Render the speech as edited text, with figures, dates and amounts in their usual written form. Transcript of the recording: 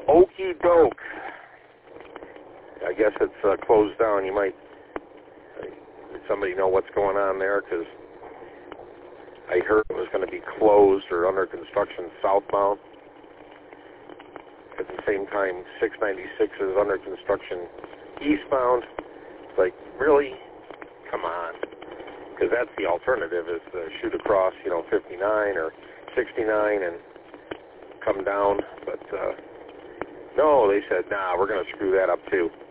Okie doke. I guess it's closed down. You might, did somebody know what's going on there? Because I heard it was going to be closed or under construction southbound. At the same time, 696 is under construction eastbound. It's like, really? Come on. Because that's the alternative, is to shoot across, 59 or 69 and come down. But, no, they said, nah, we're going to screw that up too.